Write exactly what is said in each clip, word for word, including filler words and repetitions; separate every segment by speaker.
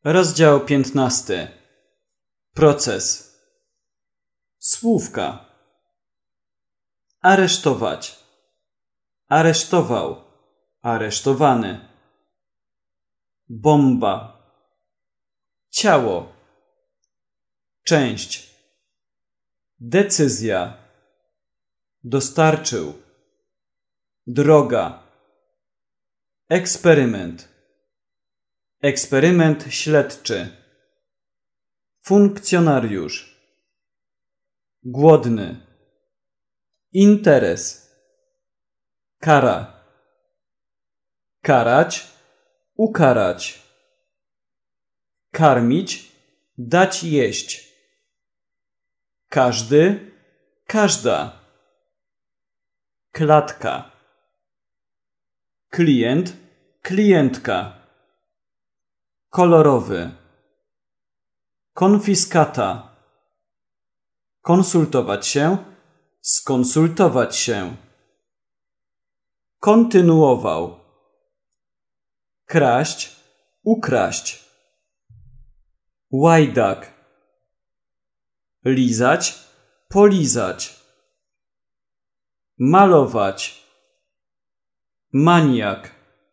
Speaker 1: Rozdział piętnasty. Proces. Słówka. Aresztować. Aresztował. Aresztowany. Bomba. Ciało. Część. Decyzja. Dostarczył. Droga. Eksperyment. Eksperyment śledczy. Funkcjonariusz. Głodny. Interes. Kara. Karać. Ukarać. Karmić. Dać jeść. Każdy. Każda. Klatka. Klient. Klientka. Kolorowy. Konfiskata. Konsultować się. Skonsultować się. Kontynuował. Kraść. Ukraść. Łajdak. Lizać. Polizać. Malować. Maniak.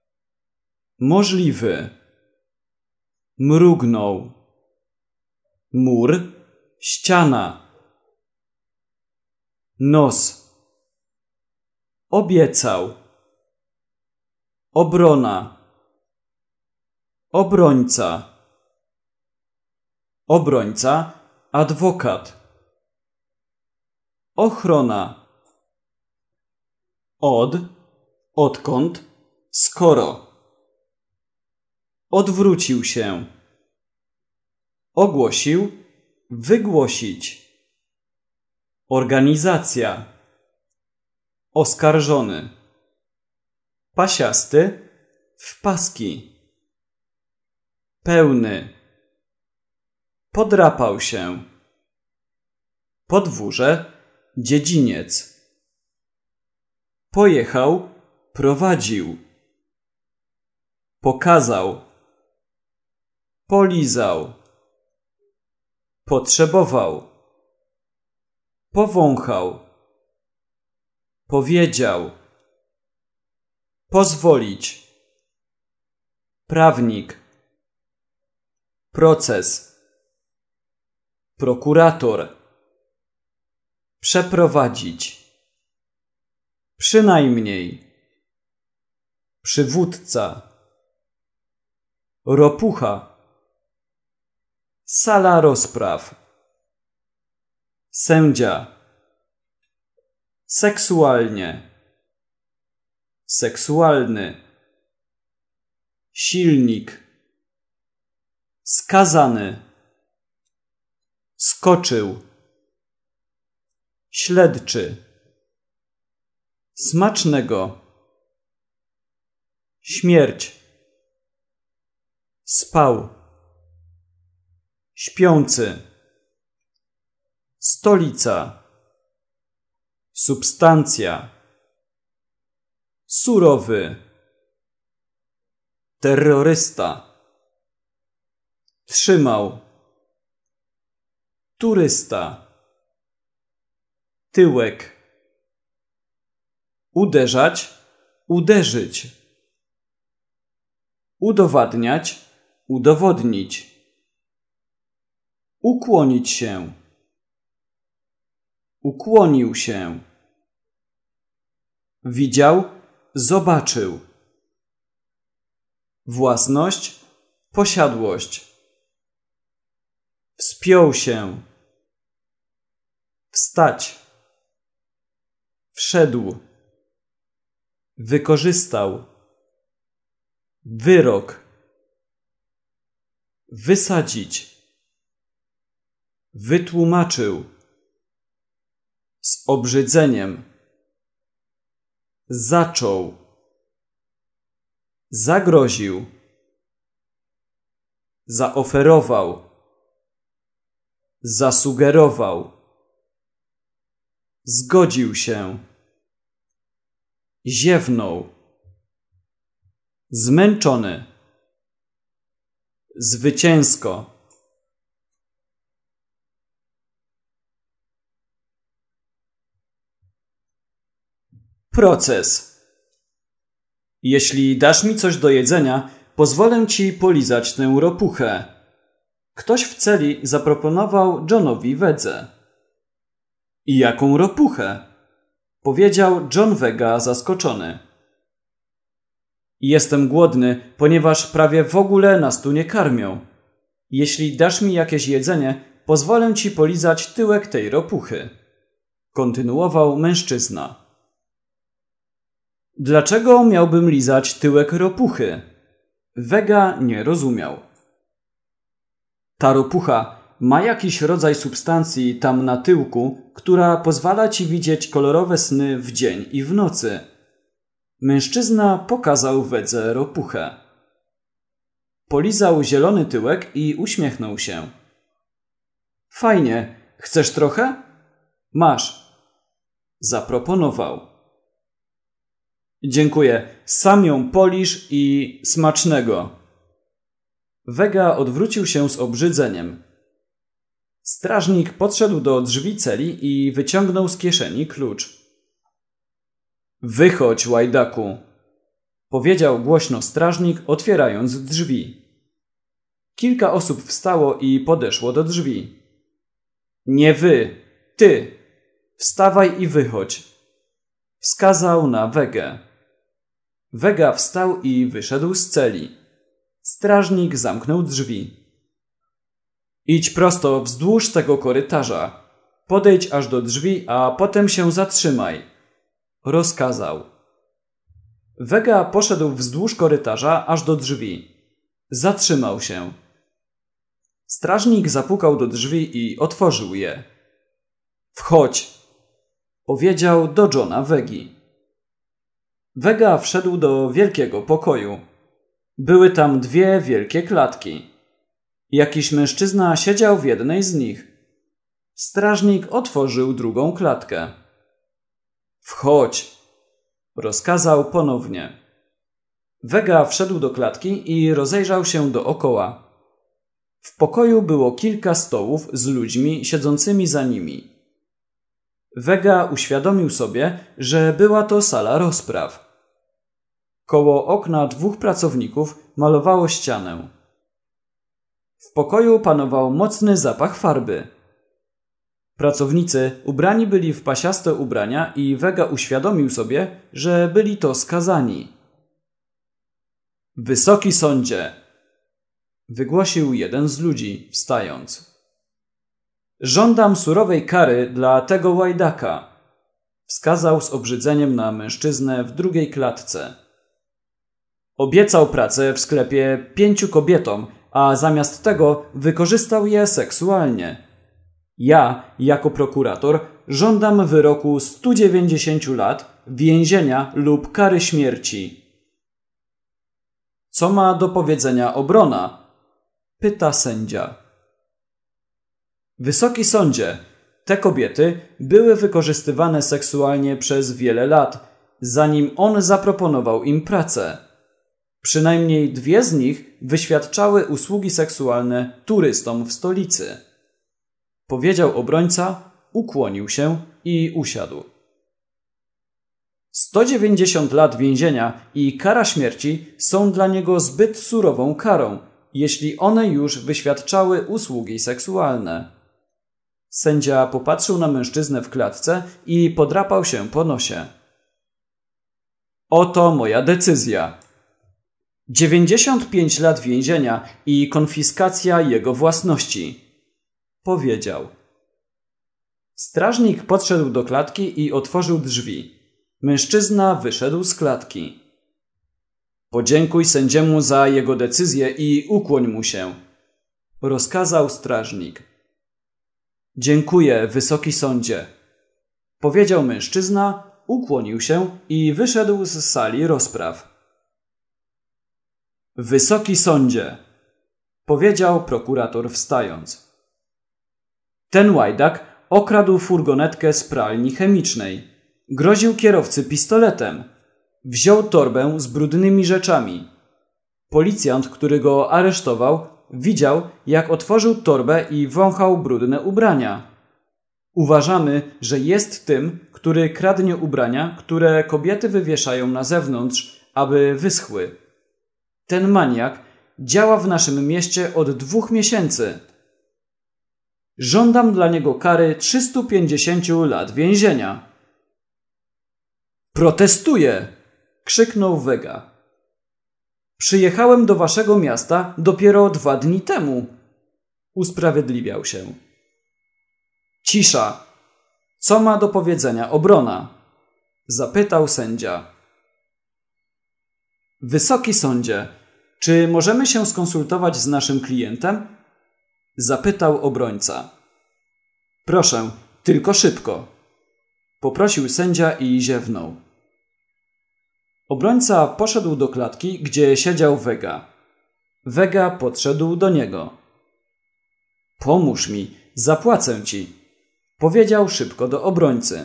Speaker 1: Możliwy. Mrugnął. Mur. Ściana. Nos. Obiecał. Obrona. Obrońca. Obrońca. Adwokat. Ochrona. Od. Odkąd. Skoro. Odwrócił się. Ogłosił. Wygłosić. Organizacja. Oskarżony. Pasiasty. W paski. Pełny. Podrapał się. Podwórze. Dziedziniec. Pojechał. Prowadził. Pokazał. Polizał. Potrzebował. Powąchał. Powiedział. Pozwolić. Prawnik. Proces. Prokurator. Przeprowadzić. Przynajmniej. Przywódca. Ropucha. Sala rozpraw. Sędzia. Seksualnie. Seksualny. Silnik. Skazany. Skoczył. Śledczy. Smacznego. Śmierć. Spał. Śpiący. Stolica. Substancja. Surowy. Terrorysta. Trzymał. Turysta. Tyłek. Uderzać. Uderzyć. Udowadniać. Udowodnić. Ukłonić się. Ukłonił się. Widział. Zobaczył. Własność. Posiadłość. Wspiął się. Wstać. Wszedł. Wykorzystał. Wyrok. Wysadzić. Wytłumaczył. Z obrzydzeniem. Zaczął. Zagroził. Zaoferował. Zasugerował. Zgodził się. Ziewnął. Zmęczony. Zwycięsko. Proces. Jeśli dasz mi coś do jedzenia, pozwolę ci polizać tę ropuchę. Ktoś w celi zaproponował Johnowi Wedze. I jaką ropuchę? Powiedział John Vega zaskoczony. Jestem głodny, ponieważ prawie w ogóle nas tu nie karmią. Jeśli dasz mi jakieś jedzenie, pozwolę ci polizać tyłek tej ropuchy. Kontynuował mężczyzna. Dlaczego miałbym lizać tyłek ropuchy? Vega nie rozumiał. Ta ropucha ma jakiś rodzaj substancji tam na tyłku, która pozwala ci widzieć kolorowe sny w dzień i w nocy. Mężczyzna pokazał Wedze ropuchę. Polizał zielony tyłek i uśmiechnął się. Fajnie. Chcesz trochę? Masz. Zaproponował. Dziękuję. Sam ją polisz i smacznego. Vega odwrócił się z obrzydzeniem. Strażnik podszedł do drzwi celi i wyciągnął z kieszeni klucz. Wychodź, łajdaku, powiedział głośno strażnik, otwierając drzwi. Kilka osób wstało i podeszło do drzwi. Nie wy, ty, wstawaj i wychodź, wskazał na Vegę. Vega wstał i wyszedł z celi. Strażnik zamknął drzwi. Idź prosto wzdłuż tego korytarza. Podejdź aż do drzwi, a potem się zatrzymaj. Rozkazał. Vega poszedł wzdłuż korytarza aż do drzwi. Zatrzymał się. Strażnik zapukał do drzwi i otworzył je. Wchodź, powiedział do Johna Vegi. Vega wszedł do wielkiego pokoju. Były tam dwie wielkie klatki. Jakiś mężczyzna siedział w jednej z nich. Strażnik otworzył drugą klatkę. Wchodź, rozkazał ponownie. Vega wszedł do klatki i rozejrzał się dookoła. W pokoju było kilka stołów z ludźmi siedzącymi za nimi. Vega uświadomił sobie, że była to sala rozpraw. Koło okna dwóch pracowników malowało ścianę. W pokoju panował mocny zapach farby. Pracownicy ubrani byli w pasiaste ubrania i Vega uświadomił sobie, że byli to skazani. Wysoki sądzie, wygłosił jeden z ludzi, wstając. Żądam surowej kary dla tego łajdaka, wskazał z obrzydzeniem na mężczyznę w drugiej klatce. Obiecał pracę w sklepie pięciu kobietom, a zamiast tego wykorzystał je seksualnie. Ja, jako prokurator, żądam wyroku stu dziewięćdziesięciu lat więzienia lub kary śmierci. Co ma do powiedzenia obrona? Pyta sędzia. Wysoki sądzie, te kobiety były wykorzystywane seksualnie przez wiele lat, zanim on zaproponował im pracę. Przynajmniej dwie z nich wyświadczały usługi seksualne turystom w stolicy. Powiedział obrońca, ukłonił się i usiadł. sto dziewięćdziesiąt lat więzienia i kara śmierci są dla niego zbyt surową karą, jeśli one już wyświadczały usługi seksualne. Sędzia popatrzył na mężczyznę w klatce i podrapał się po nosie. Oto moja decyzja. dziewięćdziesiąt pięć lat więzienia i konfiskacja jego własności, powiedział. Strażnik podszedł do klatki i otworzył drzwi. Mężczyzna wyszedł z klatki. Podziękuj sędziemu za jego decyzję i ukłoń mu się, rozkazał strażnik. Dziękuję, wysoki sądzie, powiedział mężczyzna, ukłonił się i wyszedł z sali rozpraw. Wysoki sądzie, powiedział prokurator wstając. Ten łajdak okradł furgonetkę z pralni chemicznej. Groził kierowcy pistoletem. Wziął torbę z brudnymi rzeczami. Policjant, który go aresztował, widział, jak otworzył torbę i wąchał brudne ubrania. Uważamy, że jest tym, który kradnie ubrania, które kobiety wywieszają na zewnątrz, aby wyschły. Ten maniak działa w naszym mieście od dwóch miesięcy. Żądam dla niego kary trzystu pięćdziesięciu lat więzienia. Protestuję! Krzyknął Vega. Przyjechałem do waszego miasta dopiero dwa dni temu. Usprawiedliwiał się. Cisza! Co ma do powiedzenia obrona? Zapytał sędzia. Wysoki sądzie, czy możemy się skonsultować z naszym klientem? Zapytał obrońca. Proszę, tylko szybko. Poprosił sędzia i ziewnął. Obrońca poszedł do klatki, gdzie siedział Vega. Vega podszedł do niego. Pomóż mi, zapłacę ci, powiedział szybko do obrońcy.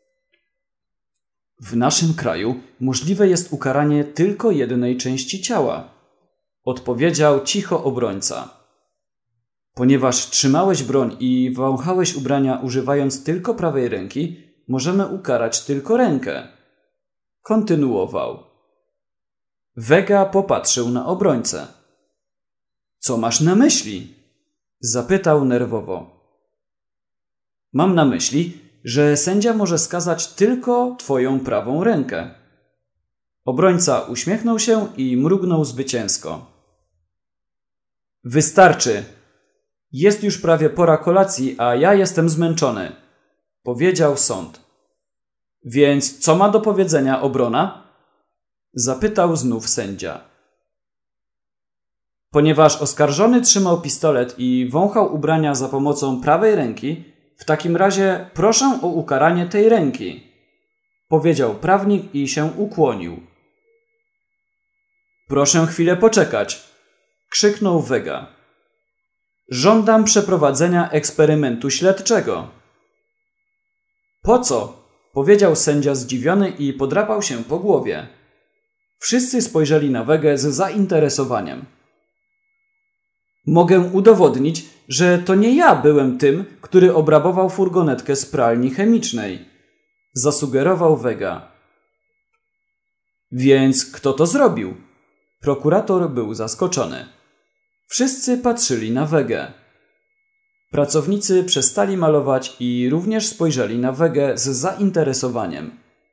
Speaker 1: W naszym kraju możliwe jest ukaranie tylko jednej części ciała, odpowiedział cicho obrońca. Ponieważ trzymałeś broń i wąchałeś ubrania używając tylko prawej ręki, możemy ukarać tylko rękę. Kontynuował. Vega popatrzył na obrońcę. Co masz na myśli? Zapytał nerwowo. Mam na myśli, że sędzia może skazać tylko twoją prawą rękę. Obrońca uśmiechnął się i mrugnął zwycięsko. Wystarczy. Jest już prawie pora kolacji, a ja jestem zmęczony, powiedział sąd. Więc co ma do powiedzenia obrona? Zapytał znów sędzia. Ponieważ oskarżony trzymał pistolet i wąchał ubrania za pomocą prawej ręki, w takim razie proszę o ukaranie tej ręki, powiedział prawnik i się ukłonił. Proszę chwilę poczekać, krzyknął Vega. Żądam przeprowadzenia eksperymentu śledczego. Po co? Powiedział sędzia zdziwiony i podrapał się po głowie. Wszyscy spojrzeli na Vegę z zainteresowaniem. Mogę udowodnić, że to nie ja byłem tym, który obrabował furgonetkę z pralni chemicznej, zasugerował Vega. Więc kto to zrobił? Prokurator był zaskoczony. Wszyscy patrzyli na Vegę. Pracownicy przestali malować i również spojrzeli na Vegę z zainteresowaniem.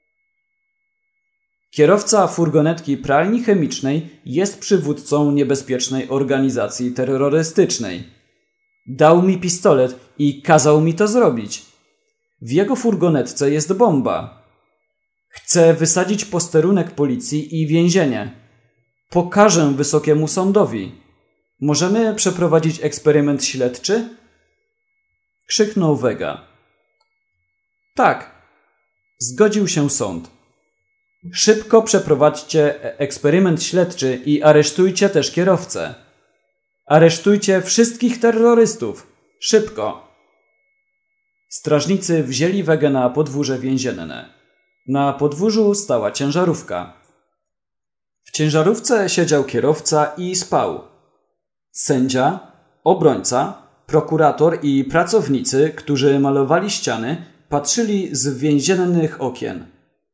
Speaker 1: Kierowca furgonetki pralni chemicznej jest przywódcą niebezpiecznej organizacji terrorystycznej. Dał mi pistolet i kazał mi to zrobić. W jego furgonetce jest bomba. Chce wysadzić posterunek policji i więzienie. Pokażę wysokiemu sądowi. Możemy przeprowadzić eksperyment śledczy? Krzyknął Vega. Tak, zgodził się sąd. Szybko przeprowadźcie eksperyment śledczy i aresztujcie też kierowcę. Aresztujcie wszystkich terrorystów. Szybko. Strażnicy wzięli Vegę na podwórze więzienne. Na podwórzu stała ciężarówka. W ciężarówce siedział kierowca i spał. Sędzia, obrońca, prokurator i pracownicy, którzy malowali ściany, patrzyli z więziennych okien.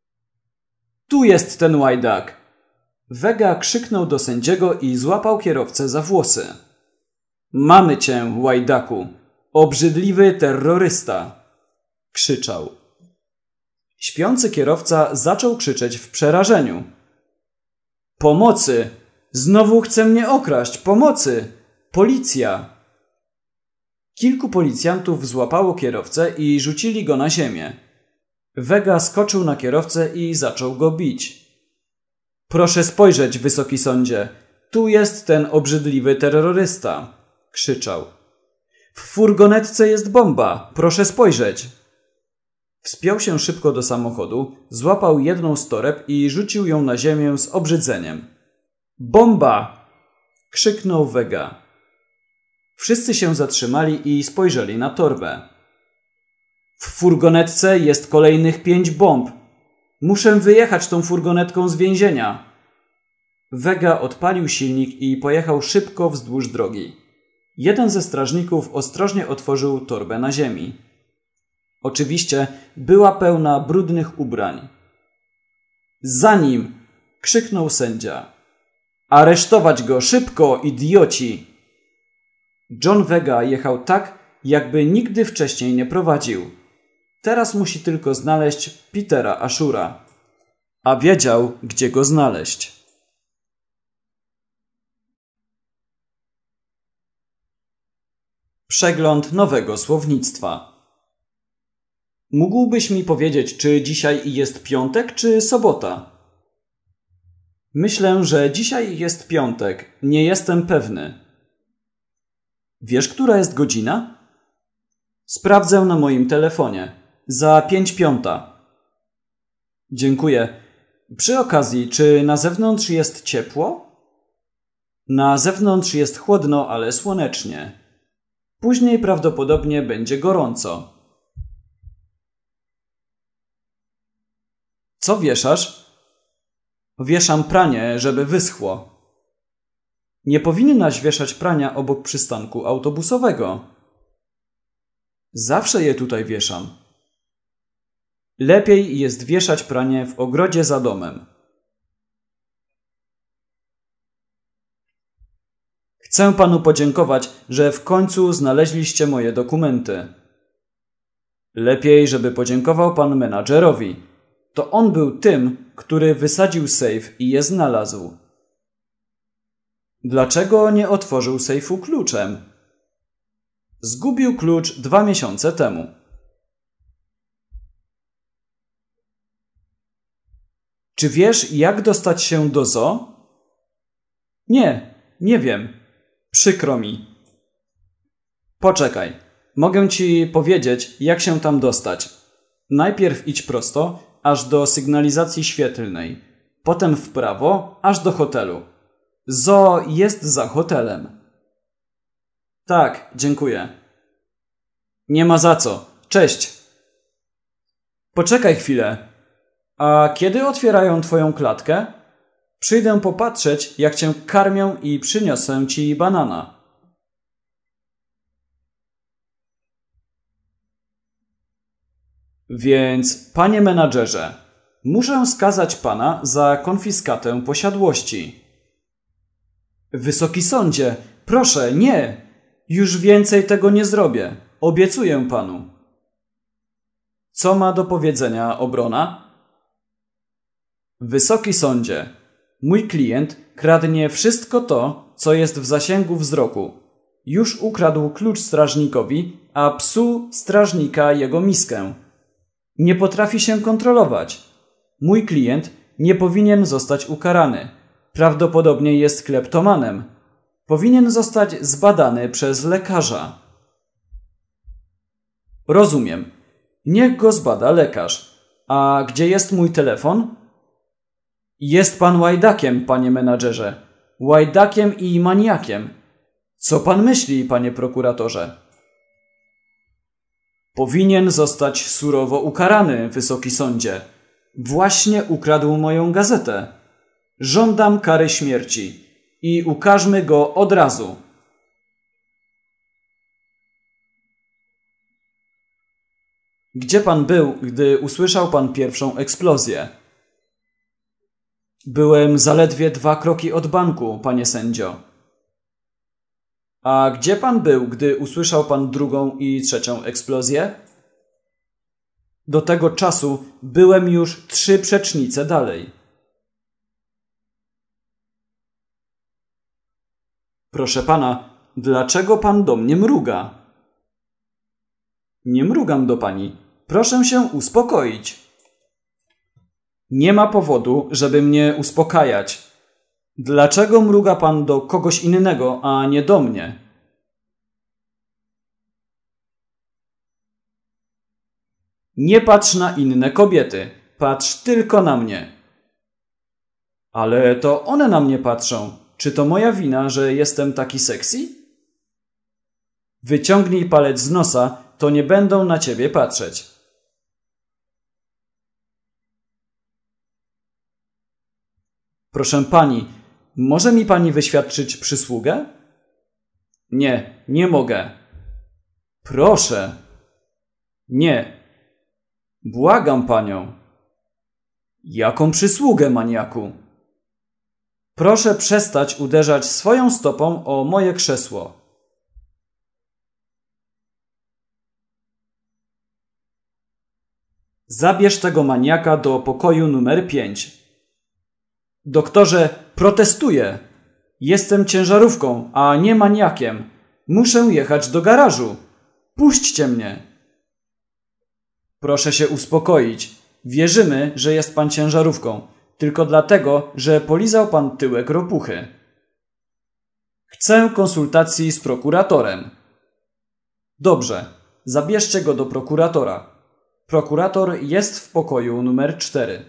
Speaker 1: Tu jest ten łajdak! Vega krzyknął do sędziego i złapał kierowcę za włosy. Mamy cię, łajdaku! Obrzydliwy terrorysta! Krzyczał. Śpiący kierowca zaczął krzyczeć w przerażeniu. Pomocy! Znowu chce mnie okraść! Pomocy! Policja! Kilku policjantów złapało kierowcę i rzucili go na ziemię. Vega skoczył na kierowcę i zaczął go bić. Proszę spojrzeć, wysoki sądzie. Tu jest ten obrzydliwy terrorysta! Krzyczał. W furgonetce jest bomba! Proszę spojrzeć! Wspiął się szybko do samochodu, złapał jedną z toreb i rzucił ją na ziemię z obrzydzeniem. Bomba! Krzyknął Vega. Wszyscy się zatrzymali i spojrzeli na torbę. W furgonetce jest kolejnych pięć bomb. Muszę wyjechać tą furgonetką z więzienia. Vega odpalił silnik i pojechał szybko wzdłuż drogi. Jeden ze strażników ostrożnie otworzył torbę na ziemi. Oczywiście była pełna brudnych ubrań. Za nim! Krzyknął sędzia. Aresztować go szybko, idioci! John Vega jechał tak, jakby nigdy wcześniej nie prowadził. Teraz musi tylko znaleźć Petera Ashura. A wiedział, gdzie go znaleźć. Przegląd nowego słownictwa. Mógłbyś mi powiedzieć, czy dzisiaj jest piątek, czy sobota? Myślę, że dzisiaj jest piątek. Nie jestem pewny. Wiesz, która jest godzina? Sprawdzę na moim telefonie. Za pięć piąta. Dziękuję. Przy okazji, czy na zewnątrz jest ciepło? Na zewnątrz jest chłodno, ale słonecznie. Później prawdopodobnie będzie gorąco. Co wieszasz? Wieszam pranie, żeby wyschło. Nie powinnaś wieszać prania obok przystanku autobusowego. Zawsze je tutaj wieszam. Lepiej jest wieszać pranie w ogrodzie za domem. Chcę panu podziękować, że w końcu znaleźliście moje dokumenty. Lepiej, żeby podziękował pan menadżerowi. To on był tym, który wysadził sejf i je znalazł. Dlaczego nie otworzył sejfu kluczem? Zgubił klucz dwa miesiące temu. Czy wiesz, jak dostać się do zoo? Nie, nie wiem. Przykro mi. Poczekaj. Mogę ci powiedzieć, jak się tam dostać. Najpierw idź prosto, aż do sygnalizacji świetlnej. Potem w prawo, aż do hotelu. Zoo jest za hotelem. Tak, dziękuję. Nie ma za co. Cześć. Poczekaj chwilę. A kiedy otwierają twoją klatkę? Przyjdę popatrzeć, jak cię karmią i przyniosę ci banana. Więc, panie menadżerze, muszę skazać pana za konfiskatę posiadłości. Wysoki sądzie, proszę, nie! Już więcej tego nie zrobię. Obiecuję panu. Co ma do powiedzenia obrona? Wysoki sądzie, mój klient kradnie wszystko to, co jest w zasięgu wzroku. Już ukradł klucz strażnikowi, a psu strażnika jego miskę. Nie potrafi się kontrolować. Mój klient nie powinien zostać ukarany. Prawdopodobnie jest kleptomanem. Powinien zostać zbadany przez lekarza. Rozumiem. Niech go zbada lekarz. A gdzie jest mój telefon? Jest pan łajdakiem, panie menadżerze. Łajdakiem i maniakiem. Co pan myśli, panie prokuratorze? Powinien zostać surowo ukarany, wysoki sądzie. Właśnie ukradł moją gazetę. Żądam kary śmierci i ukarzmy go od razu. Gdzie pan był, gdy usłyszał pan pierwszą eksplozję? Byłem zaledwie dwa kroki od banku, panie sędzio. A gdzie pan był, gdy usłyszał pan drugą i trzecią eksplozję? Do tego czasu byłem już trzy przecznice dalej. Proszę pana, dlaczego pan do mnie mruga? Nie mrugam do pani. Proszę się uspokoić. Nie ma powodu, żeby mnie uspokajać. Dlaczego mruga pan do kogoś innego, a nie do mnie? Nie patrz na inne kobiety. Patrz tylko na mnie. Ale to one na mnie patrzą. Czy to moja wina, że jestem taki sexy? Wyciągnij palec z nosa, to nie będą na ciebie patrzeć. Proszę pani, może mi pani wyświadczyć przysługę? Nie, nie mogę. Proszę. Nie. Błagam panią. Jaką przysługę, maniaku? Proszę przestać uderzać swoją stopą o moje krzesło. Zabierz tego maniaka do pokoju numer pięć. Doktorze, protestuję. Jestem ciężarówką, a nie maniakiem. Muszę jechać do garażu. Puśćcie mnie. Proszę się uspokoić. Wierzymy, że jest pan ciężarówką. Tylko dlatego, że polizał pan tyłek ropuchy. Chcę konsultacji z prokuratorem. Dobrze. Zabierzcie go do prokuratora. Prokurator jest w pokoju numer cztery.